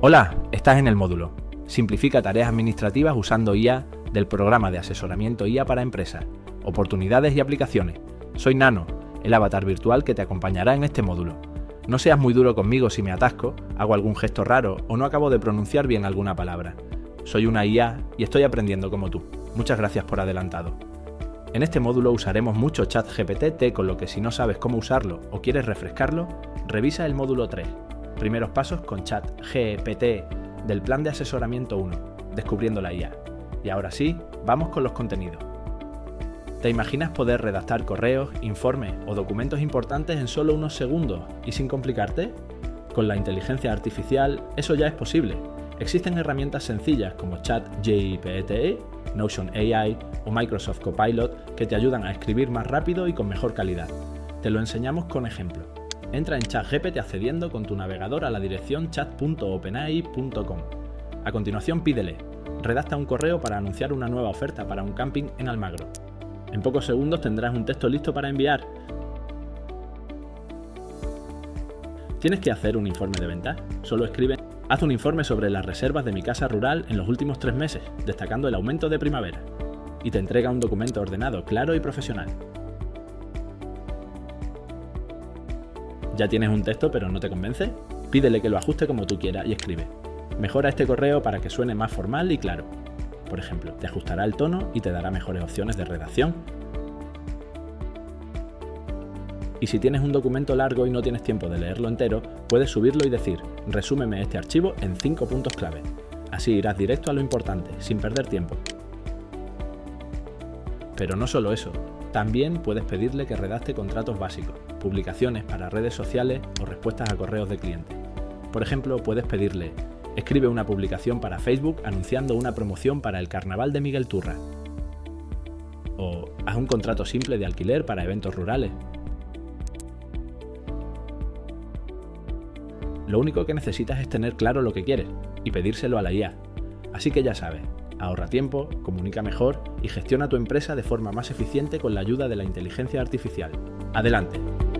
Hola, estás en el módulo. Simplifica tareas administrativas usando IA del programa de asesoramiento IA para empresas, oportunidades y aplicaciones. Soy Nano, el avatar virtual que te acompañará en este módulo. No seas muy duro conmigo si me atasco, hago algún gesto raro o no acabo de pronunciar bien alguna palabra. Soy una IA y estoy aprendiendo como tú. Muchas gracias por adelantado. En este módulo usaremos mucho ChatGPT, con lo que si no sabes cómo usarlo o quieres refrescarlo, revisa el módulo 3. Primeros pasos con ChatGPT del plan de asesoramiento 1, descubriendo la IA. Y ahora sí, vamos con los contenidos. ¿Te imaginas poder redactar correos, informes o documentos importantes en solo unos segundos y sin complicarte? Con la inteligencia artificial eso ya es posible. Existen herramientas sencillas como ChatGPT, Notion AI o Microsoft Copilot que te ayudan a escribir más rápido y con mejor calidad. Te lo enseñamos con ejemplo. Entra en ChatGPT accediendo con tu navegador a la dirección chat.openai.com. A continuación pídele, redacta un correo para anunciar una nueva oferta para un camping en Almagro. En pocos segundos tendrás un texto listo para enviar. ¿Tienes que hacer un informe de ventas? Solo escribe: haz un informe sobre las reservas de mi casa rural en los últimos 3 meses, destacando el aumento de primavera. Y te entrega un documento ordenado, claro y profesional. ¿Ya tienes un texto pero no te convence? Pídele que lo ajuste como tú quieras y escribe: mejora este correo para que suene más formal y claro. Por ejemplo, te ajustará el tono y te dará mejores opciones de redacción. Y si tienes un documento largo y no tienes tiempo de leerlo entero, puedes subirlo y decir: resúmeme este archivo en 5 puntos clave. Así irás directo a lo importante, sin perder tiempo. Pero no solo eso, también puedes pedirle que redacte contratos básicos, publicaciones para redes sociales o respuestas a correos de clientes. Por ejemplo, puedes pedirle: escribe una publicación para Facebook anunciando una promoción para el Carnaval de Miguel Turra. O haz un contrato simple de alquiler para eventos rurales. Lo único que necesitas es tener claro lo que quieres y pedírselo a la IA. Así que ya sabes, ahorra tiempo, comunica mejor y gestiona tu empresa de forma más eficiente con la ayuda de la inteligencia artificial. ¡Adelante!